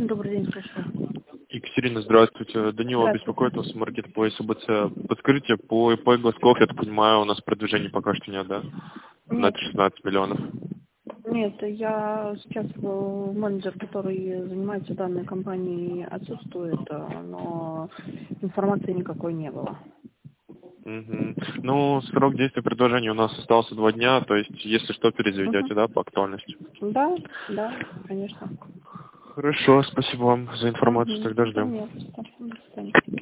Екатерина, добрый день, слушаю. Екатерина, здравствуйте. Данила Здравствуйте. беспокоит вас, Marketplace АБЦ. Подскажите, по ИП Глазков, я так понимаю, у нас продвижения пока что нет, да? На Нет, 16 миллионов. нет, я сейчас менеджер, который занимается данной компанией, отсутствует, но информации никакой не было. Угу. Ну, срок действия предложения у нас остался 2 дня, то есть, если что, перезаведете, да, по актуальности? Да, да, конечно. Хорошо, спасибо вам за информацию, тогда ждем. Нет, до свидания.